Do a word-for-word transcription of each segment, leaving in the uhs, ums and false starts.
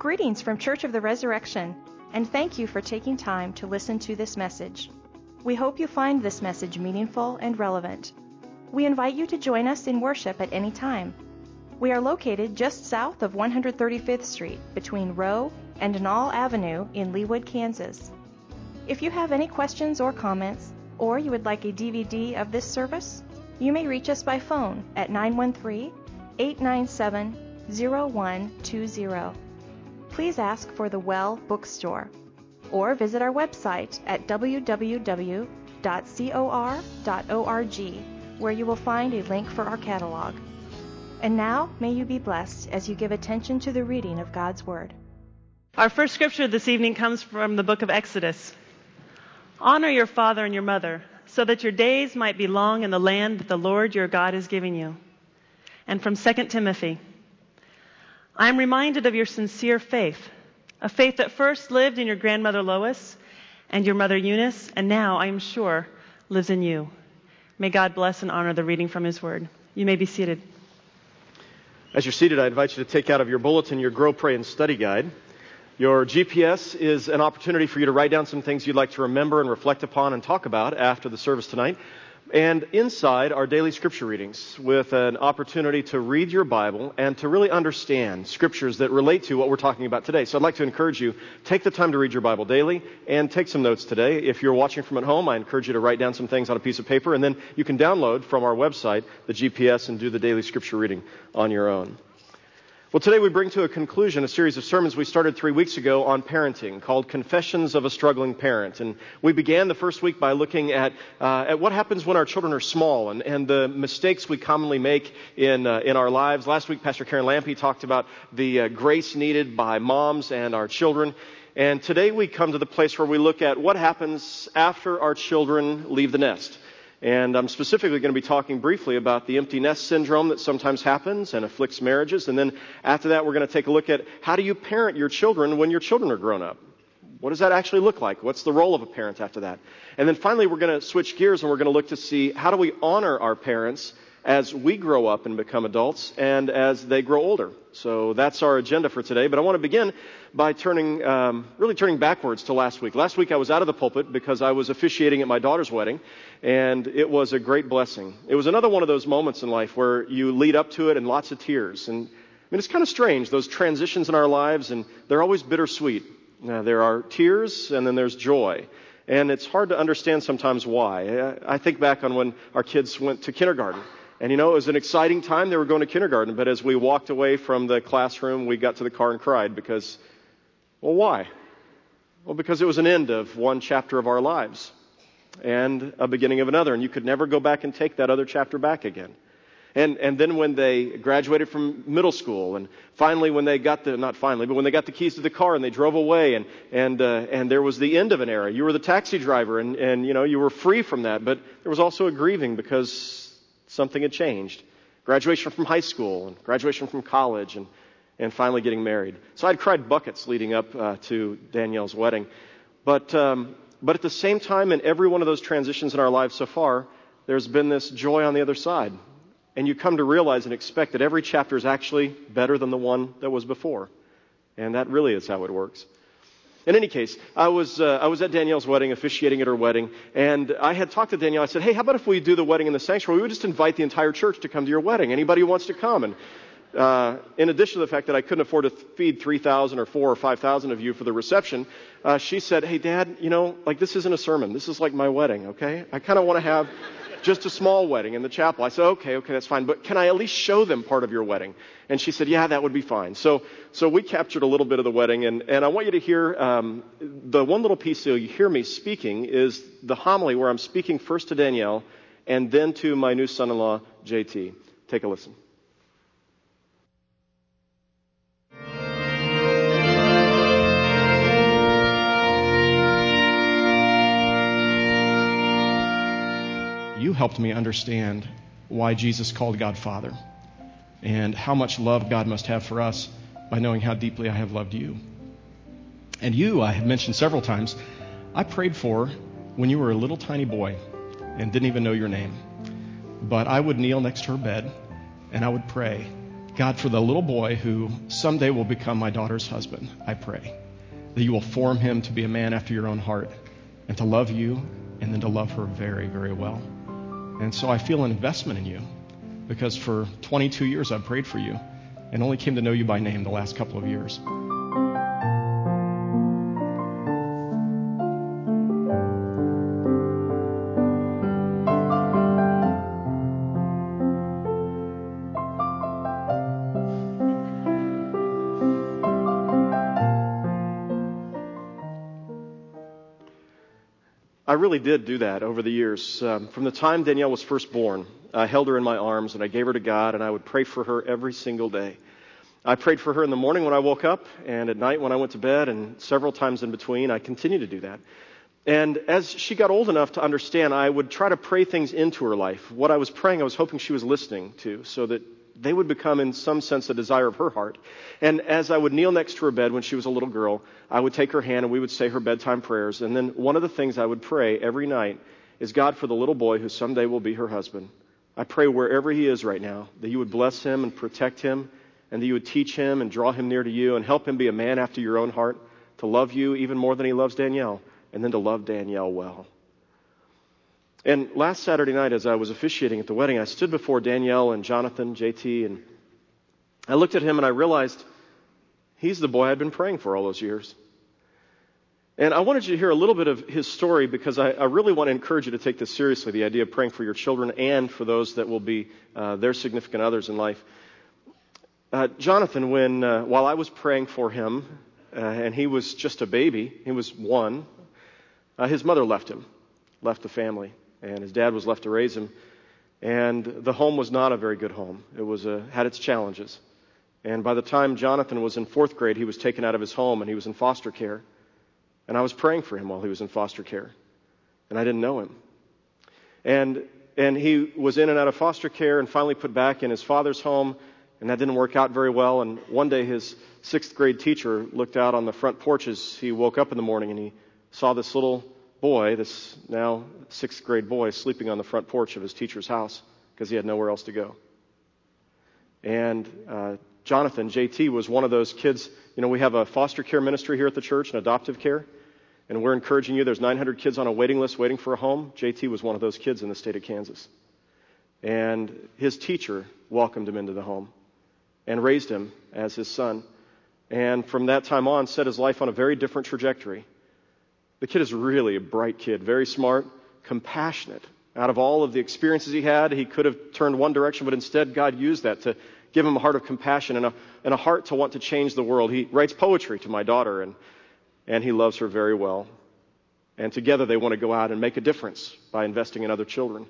Greetings from Church of the Resurrection, and thank you for taking time to listen to this message. We hope you find this message meaningful and relevant. We invite you to join us in worship at any time. We are located just south of one hundred thirty-fifth Street between Rowe and Knoll Avenue in Leawood, Kansas. If you have any questions or comments, or you would like a D V D of this service, you may reach us by phone at nine one three, eight nine seven, zero one two zero. Please ask for the Well Bookstore, or visit our website at w w w dot cor dot org, where you will find a link for our catalog. And now, may you be blessed as you give attention to the reading of God's Word. Our first scripture this evening comes from the book of Exodus. Honor your father and your mother, so that your days might be long in the land that the Lord your God is giving you. And from Second Timothy. I am reminded of your sincere faith, a faith that first lived in your grandmother Lois and your mother Eunice, and now, I am sure, lives in you. May God bless and honor the reading from His Word. You may be seated. As you're seated, I invite you to take out of your bulletin your Grow, Pray, and Study Guide. Your G P S is an opportunity for you to write down some things you'd like to remember and reflect upon and talk about after the service tonight. And inside are daily scripture readings with an opportunity to read your Bible and to really understand scriptures that relate to what we're talking about today. So I'd like to encourage you, take the time to read your Bible daily and take some notes today. If you're watching from at home, I encourage you to write down some things on a piece of paper, and then you can download from our website the G P S and do the daily scripture reading on your own. Well, today we bring to a conclusion a series of sermons we started three weeks ago on parenting called Confessions of a Struggling Parent. And we began the first week by looking at uh, at what happens when our children are small and, and the mistakes we commonly make in uh, in our lives. Last week, Pastor Karen Lampe talked about the uh, grace needed by moms and our children. And today we come to the place where we look at what happens after our children leave the nest. And I'm specifically going to be talking briefly about the empty nest syndrome that sometimes happens and afflicts marriages. And then after that, we're going to take a look at how do you parent your children when your children are grown up? What does that actually look like? What's the role of a parent after that? And then finally, we're going to switch gears and we're going to look to see how do we honor our parents as we grow up and become adults and as they grow older. So that's our agenda for today. But I want to begin by turning, um, really turning backwards to last week. Last week I was out of the pulpit because I was officiating at my daughter's wedding, and it was a great blessing. It was another one of those moments in life where you lead up to it and lots of tears. And I mean, it's kind of strange, those transitions in our lives, and they're always bittersweet. Now, there are tears and then there's joy. And it's hard to understand sometimes why. I think back on when our kids went to kindergarten. And, you know, it was an exciting time. They were going to kindergarten. But as we walked away from the classroom, we got to the car and cried because, well, why? Well, because it was an end of one chapter of our lives and a beginning of another. And you could never go back and take that other chapter back again. And and then when they graduated from middle school, and finally when they got the, not finally, but when they got the keys to the car and they drove away, and and uh, and there was the end of an era. You were the taxi driver, and, and, you know, you were free from that. But there was also a grieving because something had changed. Graduation from high school, and graduation from college, and, and finally getting married. So I'd cried buckets leading up uh, to Danielle's wedding. But um, but at the same time, in every one of those transitions in our lives so far, there's been this joy on the other side. And you come to realize and expect that every chapter is actually better than the one that was before. And that really is how it works. In any case, I was uh, I was at Danielle's wedding, officiating at her wedding, and I had talked to Danielle. I said, hey, how about if we do the wedding in the sanctuary? We would just invite the entire church to come to your wedding. Anybody who wants to come. And uh, in addition to the fact that I couldn't afford to feed three thousand or four or five thousand of you for the reception, uh, she said, hey, Dad, you know, like this isn't a sermon. This is like my wedding, okay? I kind of want to have just a small wedding in the chapel. I said, okay, okay, that's fine. But can I at least show them part of your wedding? And she said, yeah, that would be fine. So so we captured a little bit of the wedding. And, and I want you to hear um, the one little piece that you hear me speaking is the homily where I'm speaking first to Danielle and then to my new son-in-law, J T. Take a listen. You helped me understand why Jesus called God Father and how much love God must have for us by knowing how deeply I have loved you. And you, I have mentioned several times, I prayed for when you were a little tiny boy and didn't even know your name. But I would kneel next to her bed and I would pray, God, for the little boy who someday will become my daughter's husband, I pray that you will form him to be a man after your own heart and to love you and then to love her very, very well. And so I feel an investment in you because for twenty-two years I've prayed for you and only came to know you by name the last couple of years. I really did do that over the years. Um, from the time Danielle was first born, I held her in my arms and I gave her to God, and I would pray for her every single day. I prayed for her in the morning when I woke up and at night when I went to bed, and several times in between. I continue to do that. And as she got old enough to understand, I would try to pray things into her life. What I was praying, I was hoping she was listening to, so that they would become, in some sense, a desire of her heart. And as I would kneel next to her bed when she was a little girl, I would take her hand and we would say her bedtime prayers. And then one of the things I would pray every night is, God, for the little boy who someday will be her husband, I pray wherever he is right now, that you would bless him and protect him, and that you would teach him and draw him near to you and help him be a man after your own heart, to love you even more than he loves Danielle, and then to love Danielle well. And last Saturday night, as I was officiating at the wedding, I stood before Danielle and Jonathan, J T, and I looked at him and I realized he's the boy I'd been praying for all those years. And I wanted you to hear a little bit of his story because I, I really want to encourage you to take this seriously, the idea of praying for your children and for those that will be uh, their significant others in life. Uh, Jonathan, when uh, while I was praying for him, uh, and he was just a baby, he was one, uh, his mother left him, left the family. And his dad was left to raise him. And the home was not a very good home. It was a, had its challenges. And by the time Jonathan was in fourth grade, he was taken out of his home and he was in foster care. And I was praying for him while he was in foster care. And I didn't know him. And and he was in and out of foster care and finally put back in his father's home. And that didn't work out very well. And one day his sixth grade teacher looked out on the front porch as he woke up in the morning and he saw this little boy, this now sixth grade boy, sleeping on the front porch of his teacher's house because he had nowhere else to go. And uh, Jonathan, J T, was one of those kids. You know, we have a foster care ministry here at the church, an adoptive care, and we're encouraging you. There's nine hundred kids on a waiting list waiting for a home. J T was one of those kids in the state of Kansas. And his teacher welcomed him into the home and raised him as his son. And from that time on, set his life on a very different trajectory. The kid is really a bright kid, very smart, compassionate. Out of all of the experiences he had, he could have turned one direction, but instead God used that to give him a heart of compassion and a, and a heart to want to change the world. He writes poetry to my daughter, and, and he loves her very well. And together they want to go out and make a difference by investing in other children.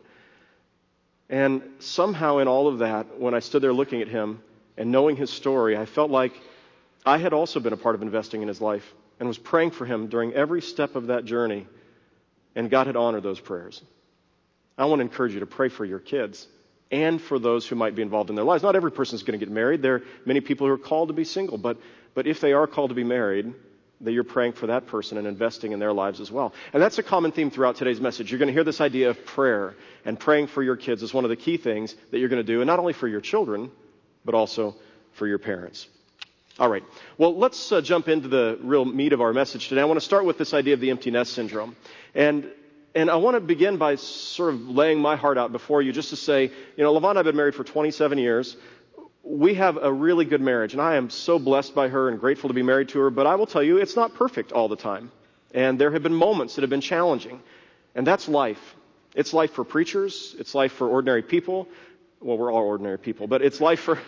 And somehow in all of that, when I stood there looking at him and knowing his story, I felt like I had also been a part of investing in his life, and was praying for him during every step of that journey, and God had honored those prayers. I want to encourage you to pray for your kids and for those who might be involved in their lives. Not every person is going to get married. There are many people who are called to be single, but, but if they are called to be married, that you're praying for that person and investing in their lives as well. And that's a common theme throughout today's message. You're going to hear this idea of prayer, and praying for your kids is one of the key things that you're going to do, and not only for your children, but also for your parents. All right. Well, let's uh, jump into the real meat of our message today. I want to start with this idea of the empty nest syndrome. And and I want to begin by sort of laying my heart out before you just to say, you know, Levon and I have been married for twenty-seven years. We have a really good marriage, and I am so blessed by her and grateful to be married to her. But I will tell you, it's not perfect all the time. And there have been moments that have been challenging. And that's life. It's life for preachers. It's life for ordinary people. Well, we're all ordinary people, but it's life for...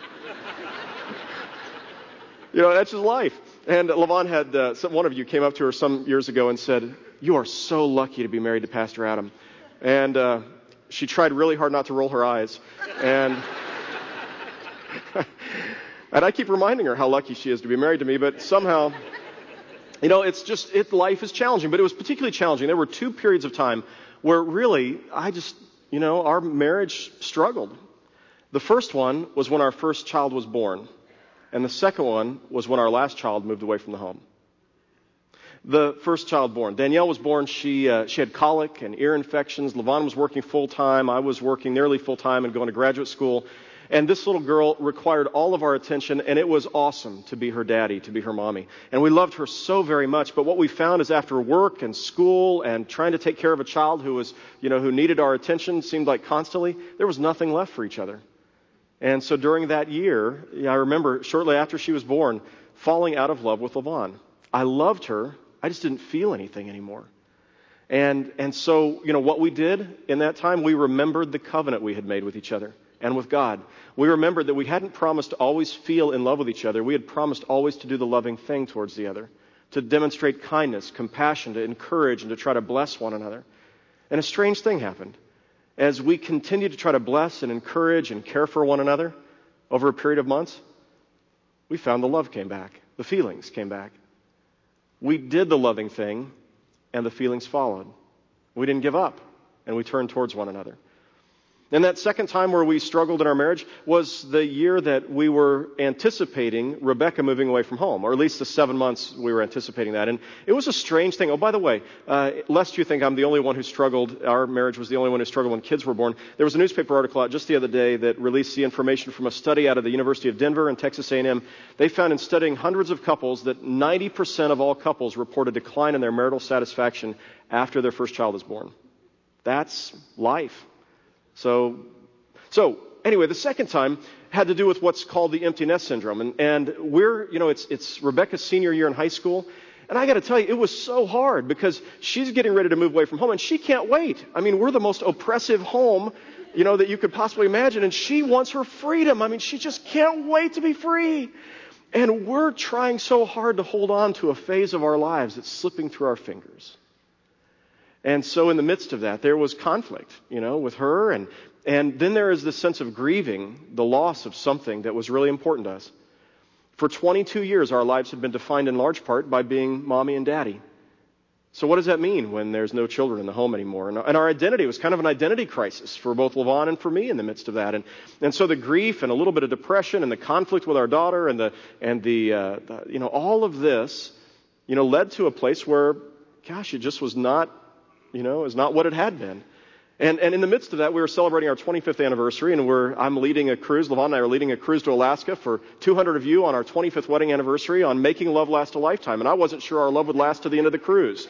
You know, that's just life. And Levon had, uh, some, one of you came up to her some years ago and said, "You are so lucky to be married to Pastor Adam." And uh, she tried really hard not to roll her eyes. And and I keep reminding her how lucky she is to be married to me, but somehow, you know, it's just, it, life is challenging. But it was particularly challenging. There were two periods of time where really, I just, you know, our marriage struggled. The first one was when our first child was born. And the second one was when our last child moved away from the home. The first child born. Danielle was born. She uh, she had colic and ear infections. Levon was working full-time. I was working nearly full-time and going to graduate school. And this little girl required all of our attention, and it was awesome to be her daddy, to be her mommy. And we loved her so very much. But what we found is after work and school and trying to take care of a child who was, you know, who needed our attention, seemed like constantly, there was nothing left for each other. And so during that year, I remember shortly after she was born, falling out of love with LaVon. I loved her. I just didn't feel anything anymore. And and so, you know, what we did in that time, we remembered the covenant we had made with each other and with God. We remembered that we hadn't promised to always feel in love with each other. We had promised always to do the loving thing towards the other, to demonstrate kindness, compassion, to encourage, and to try to bless one another. And a strange thing happened. As we continued to try to bless and encourage and care for one another over a period of months, we found the love came back. The feelings came back. We did the loving thing, and the feelings followed. We didn't give up, and we turned towards one another. And that second time where we struggled in our marriage was the year that we were anticipating Rebecca moving away from home, or at least the seven months we were anticipating that. And it was a strange thing. Oh, by the way, uh, lest you think I'm the only one who struggled, our marriage was the only one who struggled when kids were born, there was a newspaper article out just the other day that released the information from a study out of the University of Denver and Texas A and M. They found in studying hundreds of couples that ninety percent of all couples report a decline in their marital satisfaction after their first child is born. That's life. So, so anyway, the second time had to do with what's called the empty nest syndrome. And, and we're, you know, it's, it's Rebecca's senior year in high school. And I got to tell you, it was so hard because she's getting ready to move away from home and she can't wait. I mean, we're the most oppressive home, you know, that you could possibly imagine. And she wants her freedom. I mean, she just can't wait to be free. And we're trying so hard to hold on to a phase of our lives that's slipping through our fingers. And so in the midst of that, there was conflict, you know, with her. And, and then there is this sense of grieving the loss of something that was really important to us. For twenty-two years, our lives had been defined in large part by being mommy and daddy. So what does that mean when there's no children in the home anymore? And, and our identity was kind of an identity crisis for both LaVon and for me in the midst of that. And, and so the grief and a little bit of depression and the conflict with our daughter and the, and the, uh, the you know, all of this, you know, led to a place where, gosh, it just was not, you know, is not what it had been. And and in the midst of that, we were celebrating our twenty-fifth anniversary, and we're I'm leading a cruise. LaVon and I are leading a cruise to Alaska for two hundred of you on our twenty-fifth wedding anniversary on making love last a lifetime. And I wasn't sure our love would last to the end of the cruise.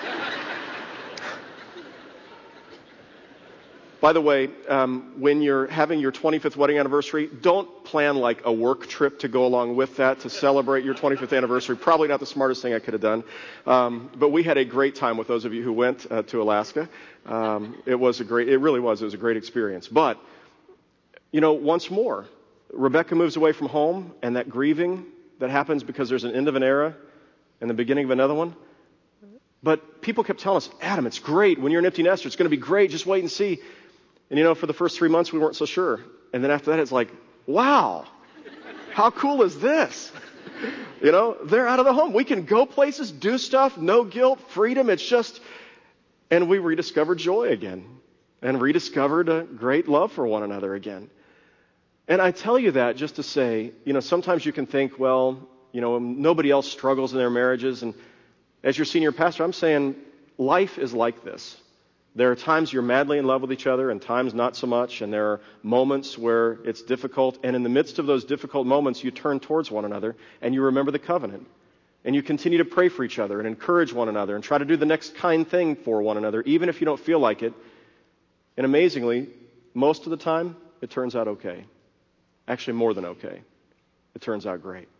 By the way, um, when you're having your twenty-fifth wedding anniversary, don't plan like a work trip to go along with that to celebrate your twenty-fifth anniversary. Probably not the smartest thing I could have done. Um, but we had a great time with those of you who went uh, to Alaska. Um, it was a great, it really was. It was a great experience. But, you know, once more, Rebecca moves away from home, and that grieving that happens because there's an end of an era and the beginning of another one. But people kept telling us, Adam, it's great. When you're an empty nester, it's going to be great. Just wait and see. And, you know, for the first three months, we weren't so sure. And then after that, it's like, wow, how cool is this? You know, they're out of the home. We can go places, do stuff, no guilt, freedom. It's just, and we rediscovered joy again and rediscovered a great love for one another again. And I tell you that just to say, you know, sometimes you can think, well, you know, nobody else struggles in their marriages. And as your senior pastor, I'm saying life is like this. There are times you're madly in love with each other and times not so much. And there are moments where it's difficult. And in the midst of those difficult moments, you turn towards one another and you remember the covenant. And you continue to pray for each other and encourage one another and try to do the next kind thing for one another, even if you don't feel like it. And amazingly, most of the time, it turns out okay. Actually, more than okay. It turns out great.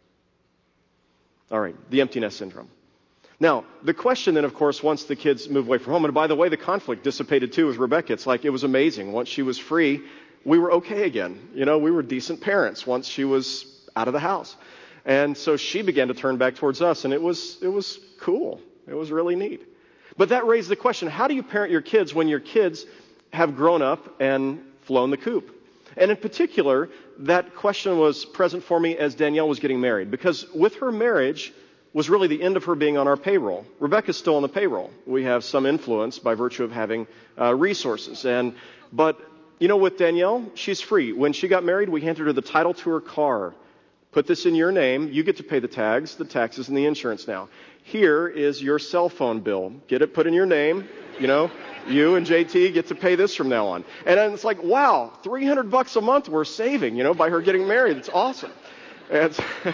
All right, the empty nest syndrome. Now, the question then, of course, once the kids move away from home, and by the way, the conflict dissipated too with Rebecca. It's like it was amazing. Once she was free, we were okay again. You know, we were decent parents once she was out of the house. And so she began to turn back towards us, and it was it was cool. It was really neat. But that raised the question, how do you parent your kids when your kids have grown up and flown the coop? And in particular, that question was present for me as Danielle was getting married, because with her marriage was really the end of her being on our payroll. Rebecca's still on the payroll. We have some influence by virtue of having uh, resources. And but, you know, with Danielle, she's free. When she got married, we handed her the title to her car. Put this in your name. You get to pay the tags, the taxes, and the insurance now. Here is your cell phone bill. Get it put in your name. You know, you and J T get to pay this from now on. And then it's like, wow, three hundred bucks a month we're saving, you know, by her getting married. It's awesome. And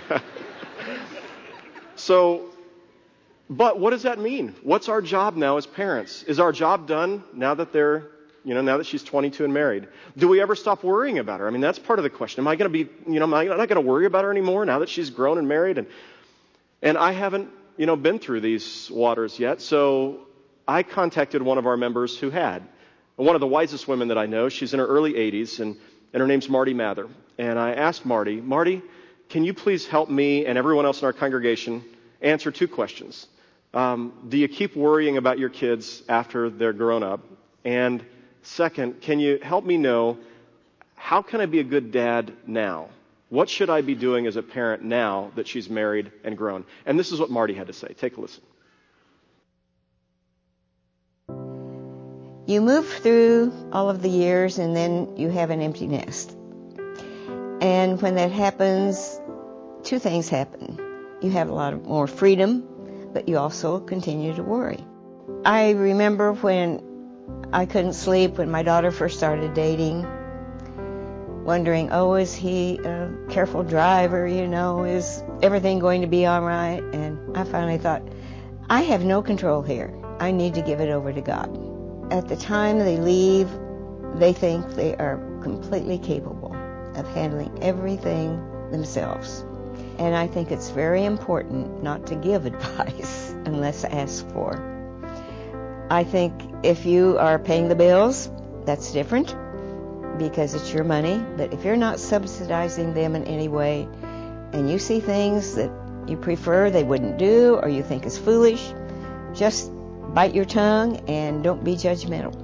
so, but what does that mean? What's our job now as parents? Is our job done now that they're, you know, now that she's twenty-two and married? Do we ever stop worrying about her? I mean, that's part of the question. Am I going to be, you know, am I not going to worry about her anymore now that she's grown and married? And, and I haven't, you know, been through these waters yet. So I contacted one of our members who had. One of the wisest women that I know. She's in her early eighties, and, and her name's Marty Mather. And I asked Marty, Marty, can you please help me and everyone else in our congregation answer two questions? Um, do you keep worrying about your kids after they're grown up? And second, can you help me know, how can I be a good dad now? What should I be doing as a parent now that she's married and grown? And this is what Marty had to say. Take a listen. You move through all of the years and then you have an empty nest. And when that happens, two things happen. You have a lot of more freedom, but you also continue to worry. I remember when I couldn't sleep when my daughter first started dating, wondering, oh, is he a careful driver, you know, is everything going to be all right? And I finally thought, I have no control here. I need to give it over to God. At the time they leave, they think they are completely capable of handling everything themselves. And I think it's very important not to give advice unless asked for. I think if you are paying the bills, that's different because it's your money. But if you're not subsidizing them in any way and you see things that you prefer they wouldn't do or you think is foolish, just bite your tongue and don't be judgmental.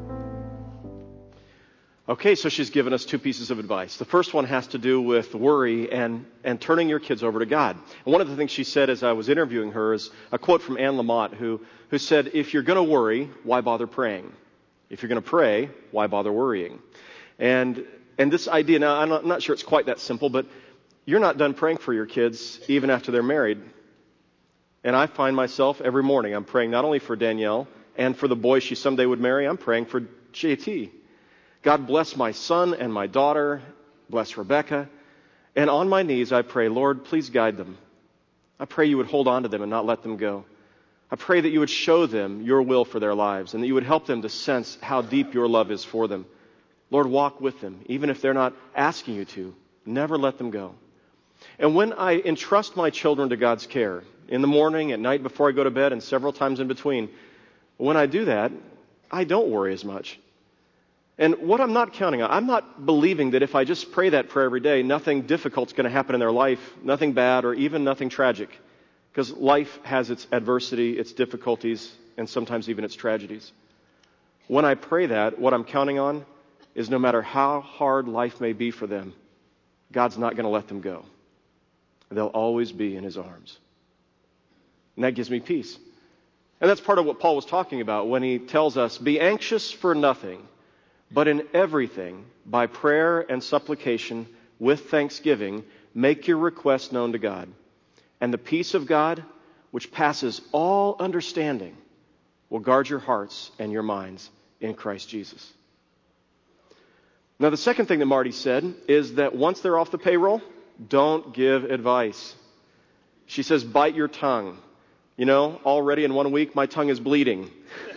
Okay, so she's given us two pieces of advice. The first one has to do with worry and, and turning your kids over to God. And one of the things she said as I was interviewing her is a quote from Anne Lamott, who, who said, if you're going to worry, why bother praying? If you're going to pray, why bother worrying? And and this idea, now I'm not, I'm not sure it's quite that simple, but you're not done praying for your kids even after they're married. And I find myself every morning, I'm praying not only for Danielle and for the boy she someday would marry, I'm praying for J T. God bless my son and my daughter, bless Rebecca. And on my knees I pray, Lord, please guide them. I pray you would hold on to them and not let them go. I pray that you would show them your will for their lives and that you would help them to sense how deep your love is for them. Lord, walk with them, even if they're not asking you to. Never let them go. And when I entrust my children to God's care, in the morning, at night before I go to bed, and several times in between, when I do that, I don't worry as much. And what I'm not counting on, I'm not believing that if I just pray that prayer every day, nothing difficult's going to happen in their life, nothing bad, or even nothing tragic. Because life has its adversity, its difficulties, and sometimes even its tragedies. When I pray that, what I'm counting on is no matter how hard life may be for them, God's not going to let them go. They'll always be in His arms. And that gives me peace. And that's part of what Paul was talking about when he tells us, be anxious for nothing, but in everything, by prayer and supplication, with thanksgiving, make your requests known to God. And the peace of God, which passes all understanding, will guard your hearts and your minds in Christ Jesus. Now, the second thing that Marty said is that once they're off the payroll, don't give advice. She says, bite your tongue. You know, already in one week, my tongue is bleeding.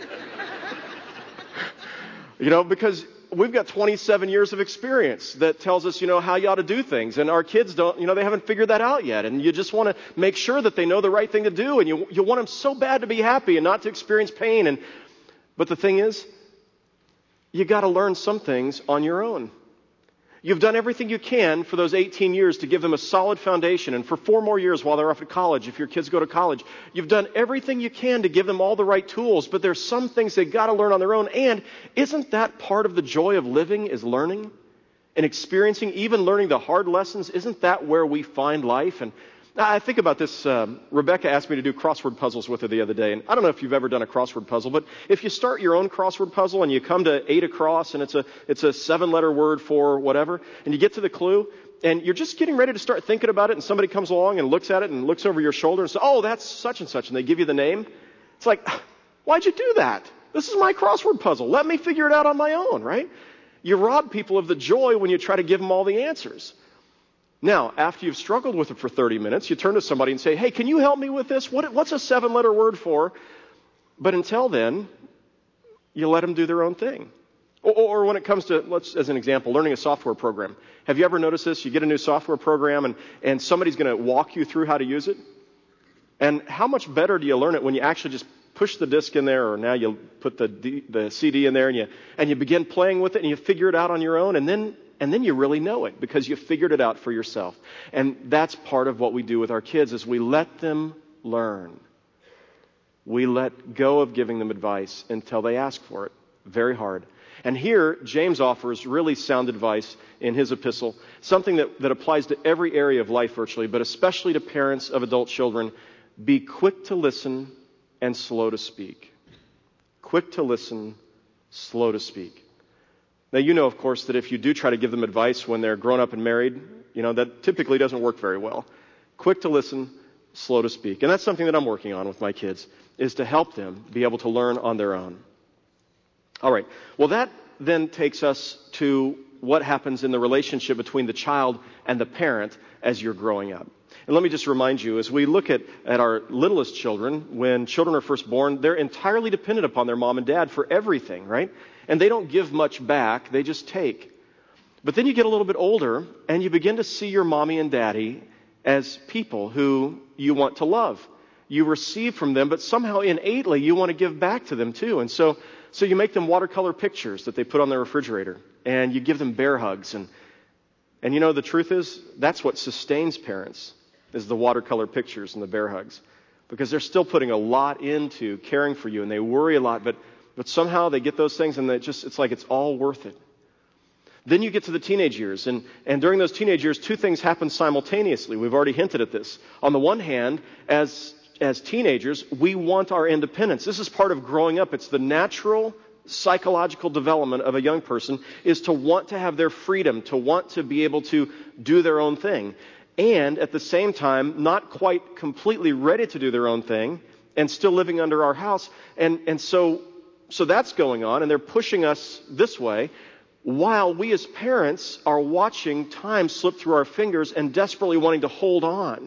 You know, because we've got twenty-seven years of experience that tells us, you know, how you ought to do things. And our kids don't, you know, they haven't figured that out yet. And you just want to make sure that they know the right thing to do. And you, you want them so bad to be happy and not to experience pain. And, but the thing is, you got to learn some things on your own. You've done everything you can for those eighteen years to give them a solid foundation. And for four more years while they're off at college, if your kids go to college, you've done everything you can to give them all the right tools. But there's some things they've got to learn on their own. And isn't that part of the joy of living, is learning and experiencing, even learning the hard lessons? Isn't that where we find life? And I think about this. Um, Rebecca asked me to do crossword puzzles with her the other day. And I don't know if you've ever done a crossword puzzle, but if you start your own crossword puzzle and you come to eight across and it's a it's a seven-letter word for whatever, and you get to the clue and you're just getting ready to start thinking about it, and somebody comes along and looks at it and looks over your shoulder and says, oh, that's such and such, and they give you the name. It's like, why'd you do that? This is my crossword puzzle. Let me figure it out on my own, right? You rob people of the joy when you try to give them all the answers. Now, after you've struggled with it for thirty minutes, you turn to somebody and say, hey, can you help me with this? What, what's a seven-letter word for? But until then, you let them do their own thing. Or, or when it comes to, let's, as an example, learning a software program. Have you ever noticed this? You get a new software program and, and somebody's going to walk you through how to use it. And how much better do you learn it when you actually just push the disc in there, or now you put the the C D in there and you and you begin playing with it and you figure it out on your own, and then and then you really know it because you figured it out for yourself. And that's part of what we do with our kids is we let them learn. We let go of giving them advice until they ask for it. Very hard. And here, James offers really sound advice in his epistle, something that, that applies to every area of life virtually, but especially to parents of adult children. Be quick to listen and slow to speak. Quick to listen, slow to speak. Now, you know, of course, that if you do try to give them advice when they're grown up and married, you know, that typically doesn't work very well. Quick to listen, slow to speak. And that's something that I'm working on with my kids, is to help them be able to learn on their own. All right. Well, that then takes us to what happens in the relationship between the child and the parent as you're growing up. And let me just remind you, as we look at, at our littlest children, when children are first born, they're entirely dependent upon their mom and dad for everything, right? And they don't give much back, they just take. But then you get a little bit older, and you begin to see your mommy and daddy as people who you want to love. You receive from them, but somehow innately you want to give back to them too. And so, so you make them watercolor pictures that they put on their refrigerator, and you give them bear hugs. And, and you know, the truth is, that's what sustains parents, is the watercolor pictures and the bear hugs. Because they're still putting a lot into caring for you, and they worry a lot, but, but somehow they get those things, and they just it's like it's all worth it. Then you get to the teenage years, and, and during those teenage years, two things happen simultaneously. We've already hinted at this. On the one hand, as, as teenagers, we want our independence. This is part of growing up. It's the natural psychological development of a young person, is to want to have their freedom, to want to be able to do their own thing. And at the same time, not quite completely ready to do their own thing and still living under our house. And, and so, so that's going on, and they're pushing us this way, while we as parents are watching time slip through our fingers and desperately wanting to hold on.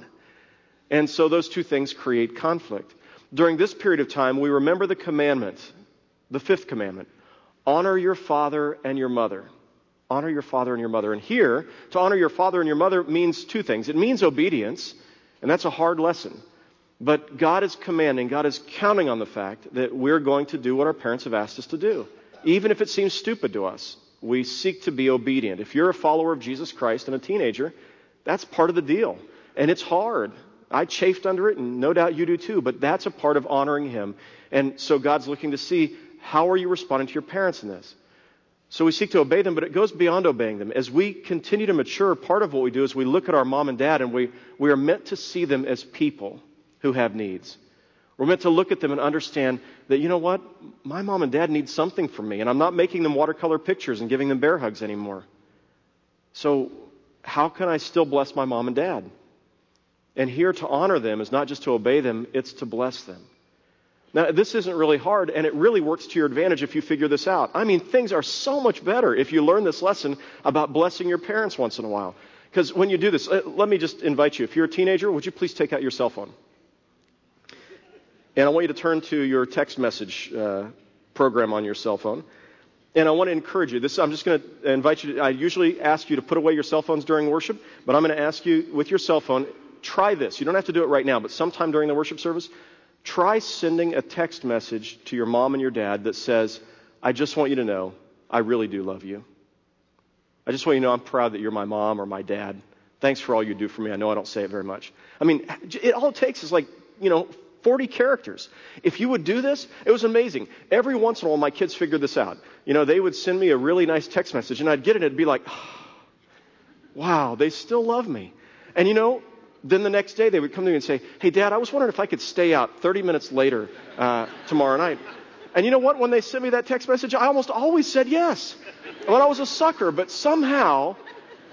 And so those two things create conflict. During this period of time, we remember the commandment, the fifth commandment, honor your father and your mother. Honor your father and your mother. And here, to honor your father and your mother means two things. It means obedience, and that's a hard lesson. But God is commanding, God is counting on the fact that we're going to do what our parents have asked us to do. Even if it seems stupid to us, we seek to be obedient. If you're a follower of Jesus Christ and a teenager, that's part of the deal. And it's hard. I chafed under it, and no doubt you do too, but that's a part of honoring Him. And so God's looking to see, how are you responding to your parents in this? So we seek to obey them, but it goes beyond obeying them. As we continue to mature, part of what we do is we look at our mom and dad, and we, we are meant to see them as people who have needs. We're meant to look at them and understand that, you know what, my mom and dad need something from me, and I'm not making them watercolor pictures and giving them bear hugs anymore. So how can I still bless my mom and dad? And here to honor them is not just to obey them, it's to bless them. Now, this isn't really hard, and it really works to your advantage if you figure this out. I mean, things are so much better if you learn this lesson about blessing your parents once in a while. Because when you do this, let me just invite you. If you're a teenager, would you please take out your cell phone? And I want you to turn to your text message uh, program on your cell phone. And I want to encourage you. This, I'm just going to invite you to, I usually ask you to put away your cell phones during worship, but I'm going to ask you with your cell phone, try this. You don't have to do it right now, but sometime during the worship service, try sending a text message to your mom and your dad that says, I just want you to know, I really do love you. I just want you to know I'm proud that you're my mom or my dad. Thanks for all you do for me. I know I don't say it very much. I mean, it all it takes is like, you know, forty characters. If you would do this, it was amazing. Every once in a while, my kids figured this out. You know, they would send me a really nice text message, and I'd get it, and it'd be like, oh, wow, they still love me. And you know, then the next day they would come to me and say, hey, Dad, I was wondering if I could stay out thirty minutes later uh, tomorrow night. And you know what? When they sent me that text message, I almost always said yes. Well, I was a sucker, but somehow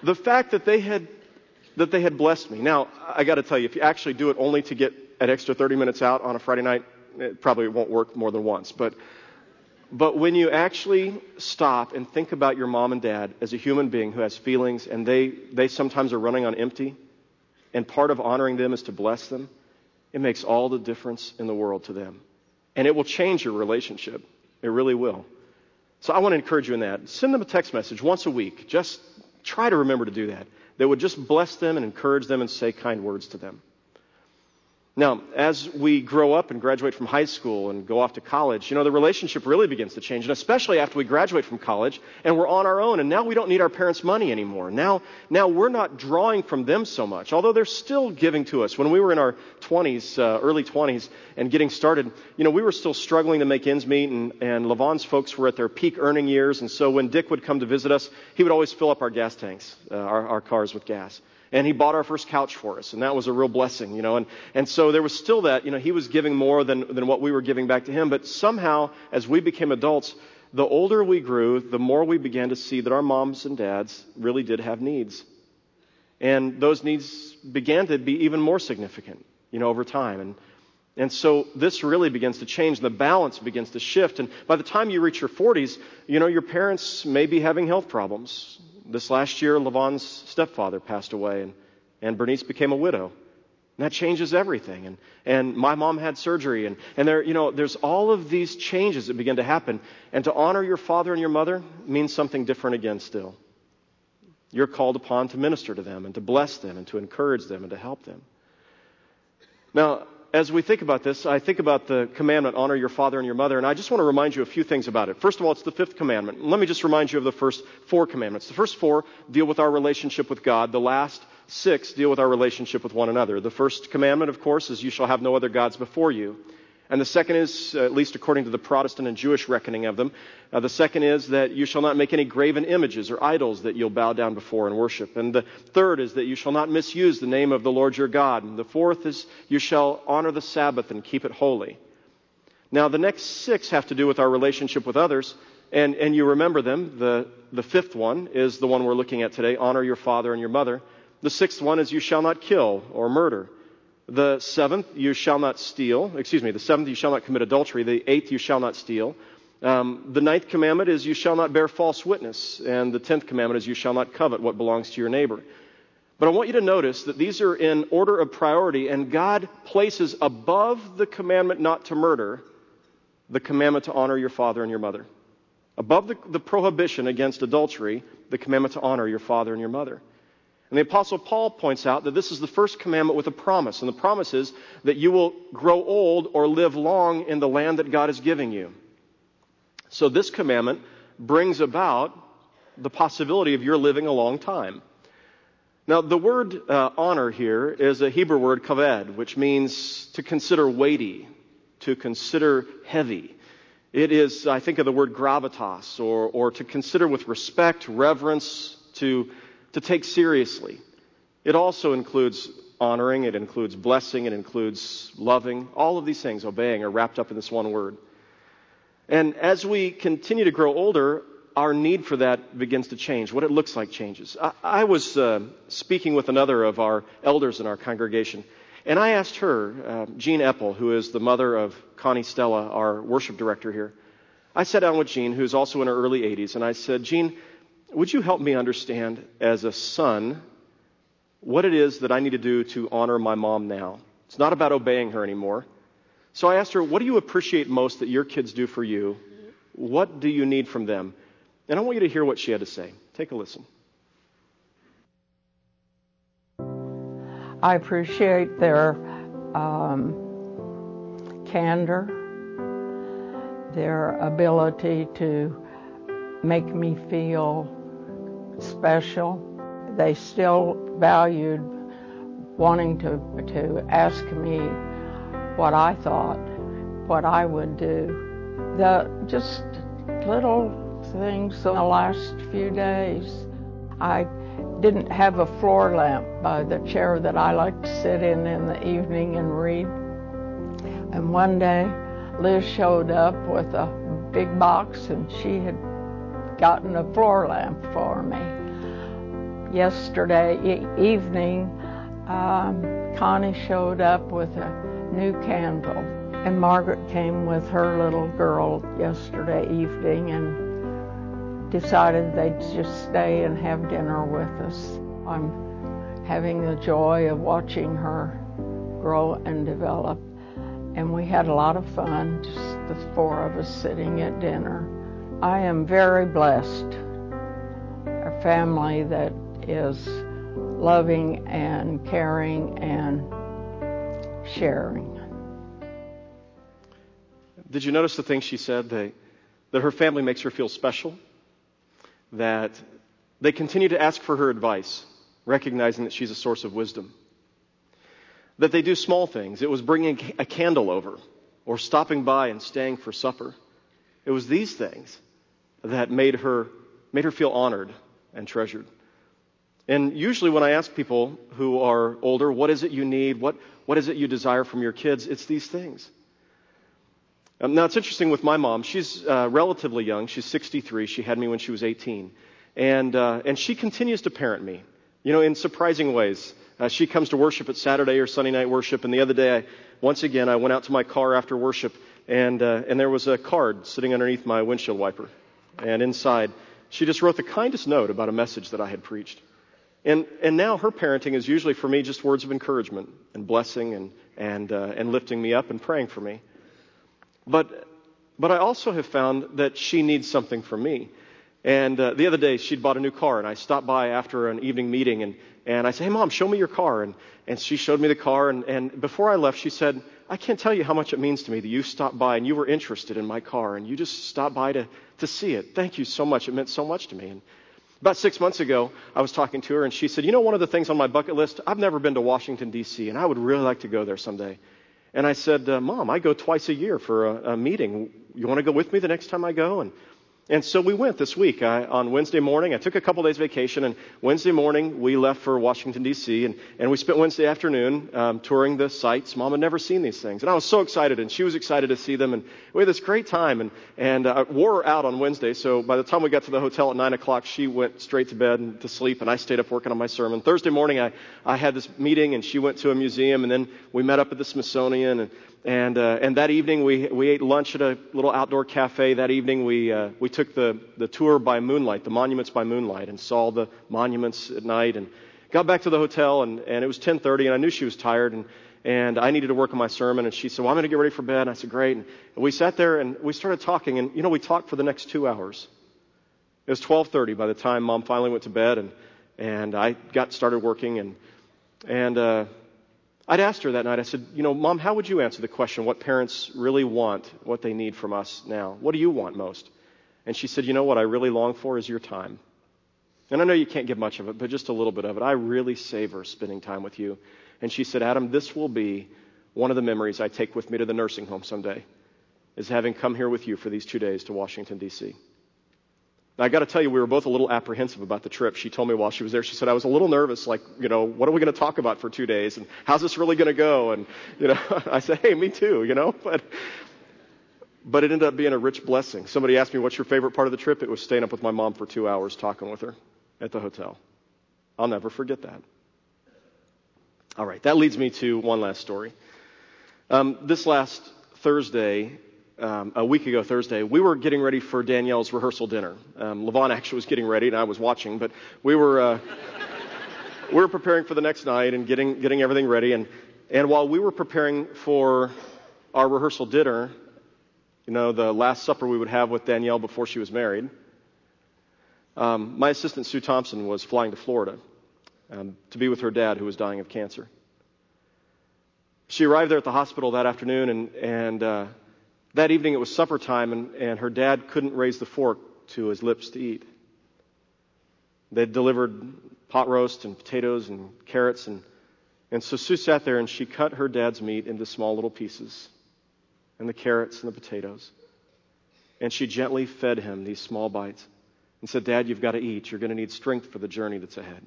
the fact that they had that they had blessed me. Now, I got to tell you, if you actually do it only to get an extra thirty minutes out on a Friday night, it probably won't work more than once. But but when you actually stop and think about your mom and dad as a human being who has feelings, and they, they sometimes are running on empty, and part of honoring them is to bless them, it makes all the difference in the world to them. And it will change your relationship. It really will. So I want to encourage you in that. Send them a text message once a week. Just try to remember to do that. That would just bless them and encourage them and say kind words to them. Now, as we grow up and graduate from high school and go off to college, you know, the relationship really begins to change. And especially after we graduate from college and we're on our own, and now we don't need our parents' money anymore. Now, now we're not drawing from them so much, although they're still giving to us. When we were in our twenties, uh, early twenties, and getting started, you know, we were still struggling to make ends meet, and, and Lavon's folks were at their peak earning years. And so when Dick would come to visit us, he would always fill up our gas tanks, uh, our, our cars with gas. And he bought our first couch for us, and that was a real blessing, you know. And, and so there was still that, you know, he was giving more than, than what we were giving back to him. But somehow, as we became adults, the older we grew, the more we began to see that our moms and dads really did have needs. And those needs began to be even more significant, you know, over time. And and so this really begins to change. The balance begins to shift. And by the time you reach your forties, you know, your parents may be having health problems. This last year, Lavon's stepfather passed away, and, and Bernice became a widow. And that changes everything. And, and my mom had surgery. And, and there, you know, there's all of these changes that begin to happen. And to honor your father and your mother means something different again still. You're called upon to minister to them and to bless them and to encourage them and to help them. Now, as we think about this, I think about the commandment, honor your father and your mother, and I just want to remind you a few things about it. First of all, it's the fifth commandment. Let me just remind you of the first four commandments. The first four deal with our relationship with God. The last six deal with our relationship with one another. The first commandment, of course, is you shall have no other gods before you. And the second is, uh, at least according to the Protestant and Jewish reckoning of them, uh, the second is that you shall not make any graven images or idols that you'll bow down before and worship. And the third is that you shall not misuse the name of the Lord your God. And the fourth is you shall honor the Sabbath and keep it holy. Now, the next six have to do with our relationship with others, and, and you remember them. The, the fifth one is the one we're looking at today, honor your father and your mother. The sixth one is you shall not kill or murder. The seventh, you shall not steal. Excuse me, the seventh, you shall not commit adultery. The eighth, you shall not steal. Um, the ninth commandment is you shall not bear false witness. And the tenth commandment is you shall not covet what belongs to your neighbor. But I want you to notice that these are in order of priority, and God places above the commandment not to murder the commandment to honor your father and your mother. Above the, the prohibition against adultery, the commandment to honor your father and your mother. And the Apostle Paul points out that this is the first commandment with a promise. And the promise is that you will grow old or live long in the land that God is giving you. So this commandment brings about the possibility of your living a long time. Now, the word uh, honor here is a Hebrew word, kaved, which means to consider weighty, to consider heavy. It is, I think of the word gravitas, or, or to consider with respect, reverence, to to take seriously. It also includes honoring, it includes blessing, it includes loving. All of these things, obeying, are wrapped up in this one word. And as we continue to grow older, our need for that begins to change. What it looks like changes. I, I was uh, speaking with another of our elders in our congregation, and I asked her, uh, Jean Eppel, who is the mother of Connie Stella, our worship director here. I sat down with Jean, who's also in her early eighties, and I said, Jean, would you help me understand as a son what it is that I need to do to honor my mom now? It's not about obeying her anymore. So I asked her, what do you appreciate most that your kids do for you? What do you need from them? And I want you to hear what she had to say. Take a listen. I appreciate their um, candor, their ability to make me feel special. They still valued wanting to to ask me what I thought, what I would do. The just little things in the last few days. I didn't have a floor lamp by the chair that I like to sit in in the evening and read. And one day, Liz showed up with a big box, and she had gotten a floor lamp for me. yesterday e- evening, um, Connie showed up with a new candle, and Margaret came with her little girl yesterday evening and decided they'd just stay and have dinner with us. I'm having the joy of watching her grow and develop, and we had a lot of fun, just the four of us sitting at dinner. I am very blessed. A family that is loving and caring and sharing. Did you notice the things she said? They, that her family makes her feel special, that they continue to ask for her advice, recognizing that she's a source of wisdom, that they do small things. It was bringing a candle over or stopping by and staying for supper. It was these things that made her made her feel honored and treasured. And usually when I ask people who are older, what is it you need? What, what is it you desire from your kids? It's these things. Um, now, it's interesting with my mom. She's uh, relatively young. She's sixty-three. She had me when she was eighteen. And, uh, and she continues to parent me, you know, in surprising ways. Uh, she comes to worship at Saturday or Sunday night worship. And the other day, I, once again, I went out to my car after worship, and, uh, and there was a card sitting underneath my windshield wiper. And inside, she just wrote the kindest note about a message that I had preached. And and now her parenting is usually for me just words of encouragement and blessing and and uh, and lifting me up and praying for me. But but I also have found that she needs something from me. And uh, the other day she'd bought a new car, and I stopped by after an evening meeting, and and I said, "Hey Mom, show me your car." And and she showed me the car, and and before I left, she said, "I can't tell you how much it means to me that you stopped by and you were interested in my car and you just stopped by to to see it. Thank you so much. It meant so much to me." And about six months ago, I was talking to her, and she said, "You know, one of the things on my bucket list, I've never been to Washington, D C, and I would really like to go there someday." And I said, uh, "Mom, I go twice a year for a, a meeting. You want to go with me the next time I go?" And and so we went this week. I, on Wednesday morning, I took a couple days vacation, and Wednesday morning we left for Washington, D C, and, and we spent Wednesday afternoon um, touring the sites. Mom had never seen these things, and I was so excited, and she was excited to see them, and we had this great time, and, and uh, wore her out on Wednesday, so by the time we got to the hotel at nine o'clock, she went straight to bed and to sleep, and I stayed up working on my sermon. Thursday morning, I, I had this meeting, and she went to a museum, and then we met up at the Smithsonian, and And uh, and that evening we we ate lunch at a little outdoor cafe. That evening we uh, we took the the tour by moonlight, the monuments by moonlight, and saw the monuments at night. And got back to the hotel, and, and it was ten thirty, and I knew she was tired, and and I needed to work on my sermon. And she said, "Well, I'm going to get ready for bed." And I said, "Great." And we sat there and we started talking, and you know we talked for the next two hours. It was twelve thirty by the time Mom finally went to bed, and and I got started working, and and. Uh, I'd asked her that night, I said, "You know, Mom, how would you answer the question, what parents really want, what they need from us now? What do you want most?" And she said, "You know what I really long for is your time. And I know you can't give much of it, but just a little bit of it. I really savor spending time with you." And she said, "Adam, this will be one of the memories I take with me to the nursing home someday, is having come here with you for these two days to Washington, D C" Now, I got to tell you, we were both a little apprehensive about the trip. She told me while she was there, she said, "I was a little nervous, like, you know, what are we going to talk about for two days? And how's this really going to go?" And, you know, I said, "Hey, me too, you know." But but it ended up being a rich blessing. Somebody asked me, "What's your favorite part of the trip?" It was staying up with my mom for two hours talking with her at the hotel. I'll never forget that. All right, that leads me to one last story. Um, this last Thursday, Um, a week ago Thursday, we were getting ready for Danielle's rehearsal dinner. Um, Levon actually was getting ready, and I was watching, but we were uh, we were preparing for the next night and getting getting everything ready. And and while we were preparing for our rehearsal dinner, you know, the last supper we would have with Danielle before she was married, um, my assistant Sue Thompson was flying to Florida um, to be with her dad, who was dying of cancer. She arrived there at the hospital that afternoon, and and uh, that evening it was supper time, and, and her dad couldn't raise the fork to his lips to eat. They'd delivered pot roast and potatoes and carrots, and, and so Sue sat there and she cut her dad's meat into small little pieces, and the carrots and the potatoes. And she gently fed him these small bites and said, "Dad, you've got to eat. You're going to need strength for the journey that's ahead."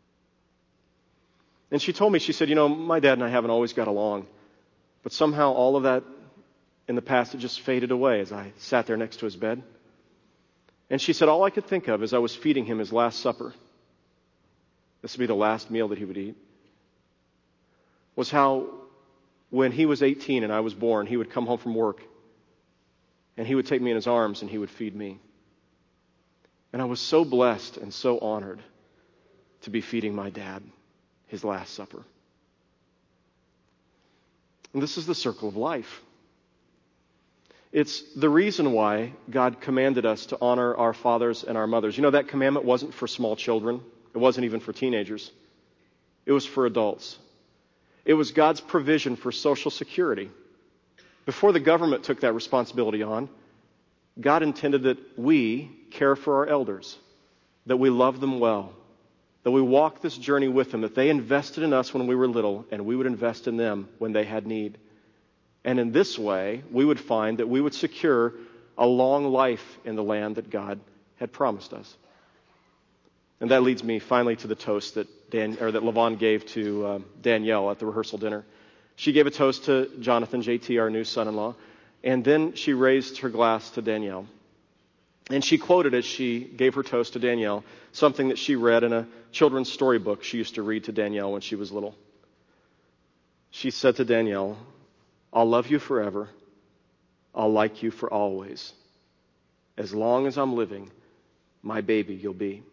And she told me, she said, "You know, my dad and I haven't always got along, but somehow all of that in the past, it just faded away as I sat there next to his bed." And she said, "All I could think of as I was feeding him his last supper this would be the last meal that he would eat, was how when he was eighteen and I was born, he would come home from work and he would take me in his arms and he would feed me. And I was so blessed and so honored to be feeding my dad his last supper. And this is the circle of life. It's the reason why God commanded us to honor our fathers and our mothers. You know, that commandment wasn't for small children. It wasn't even for teenagers. It was for adults. It was God's provision for social security. Before the government took that responsibility on, God intended that we care for our elders, that we love them well, that we walk this journey with them, that they invested in us when we were little, and we would invest in them when they had need. And in this way, we would find that we would secure a long life in the land that God had promised us. And that leads me finally to the toast that Dan, or that LaVon gave to um, Danielle at the rehearsal dinner. She gave a toast to Jonathan, J T, our new son-in-law, and then she raised her glass to Danielle. And she quoted, as she gave her toast to Danielle, something that she read in a children's storybook she used to read to Danielle when she was little. She said to Danielle, "I'll love you forever. I'll like you for always. As long as I'm living, my baby you'll be."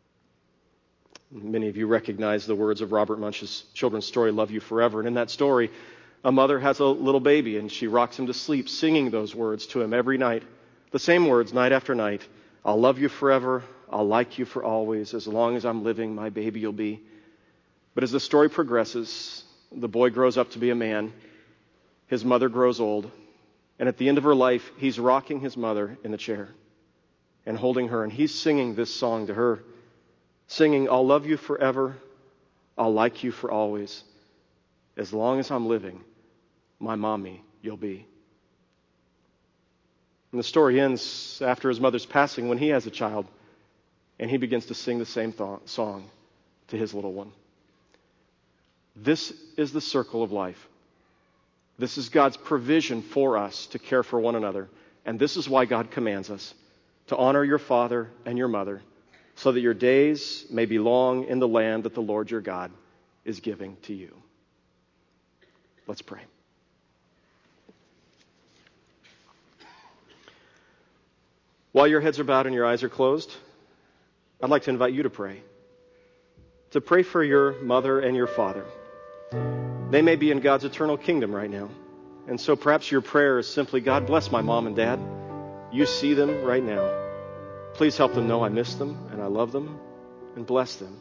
Many of you recognize the words of Robert Munch's children's story, Love You Forever. And in that story, a mother has a little baby and she rocks him to sleep singing those words to him every night. The same words night after night. I'll love you forever. I'll like you for always. As long as I'm living, my baby you'll be. But as the story progresses, the boy grows up to be a man. His mother grows old. And at the end of her life, he's rocking his mother in the chair and holding her. And he's singing this song to her. Singing, I'll love you forever, I'll like you for always. As long as I'm living, my mommy you'll be. And the story ends after his mother's passing when he has a child and he begins to sing the same th- song to his little one. This is the circle of life. This is God's provision for us to care for one another. And this is why God commands us to honor your father and your mother, so that your days may be long in the land that the Lord your God is giving to you. Let's pray. While your heads are bowed and your eyes are closed, I'd like to invite you to pray. To pray for your mother and your father. They may be in God's eternal kingdom right now. And so perhaps your prayer is simply, God bless my mom and dad. You see them right now. Please help them know I miss them and I love them, and bless them.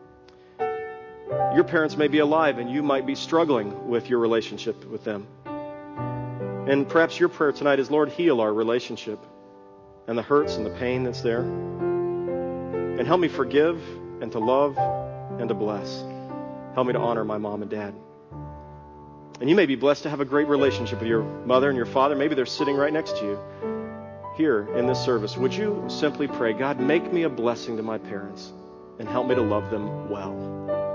Your parents may be alive and you might be struggling with your relationship with them. And perhaps your prayer tonight is, Lord, heal our relationship and the hurts and the pain that's there. And help me forgive and to love and to bless. Help me to honor my mom and dad. And you may be blessed to have a great relationship with your mother and your father. Maybe they're sitting right next to you. Here in this service, would you simply pray, God, make me a blessing to my parents and help me to love them well.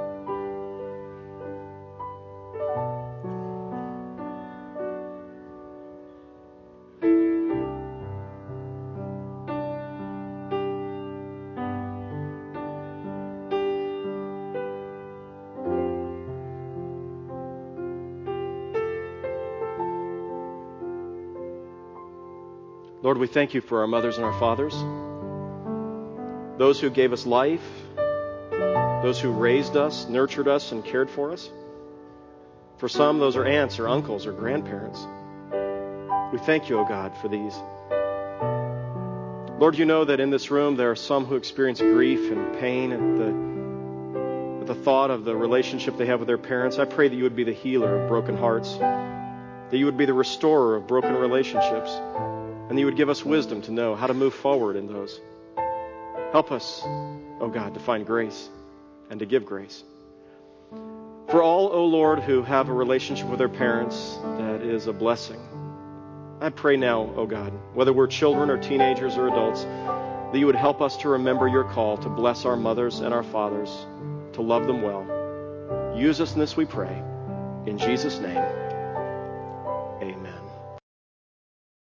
Lord, we thank you for our mothers and our fathers, those who gave us life, those who raised us, nurtured us, and cared for us. For some, those are aunts or uncles or grandparents. We thank you, O God, for these. Lord, you know that in this room there are some who experience grief and pain at the, at the thought of the relationship they have with their parents. I pray that you would be the healer of broken hearts, that you would be the restorer of broken relationships, and you would give us wisdom to know how to move forward in those. Help us, oh God, to find grace and to give grace. For all, O Lord, who have a relationship with their parents that is a blessing, I pray now, O God, whether we're children or teenagers or adults, that you would help us to remember your call to bless our mothers and our fathers, to love them well. Use us in this, we pray. In Jesus' name,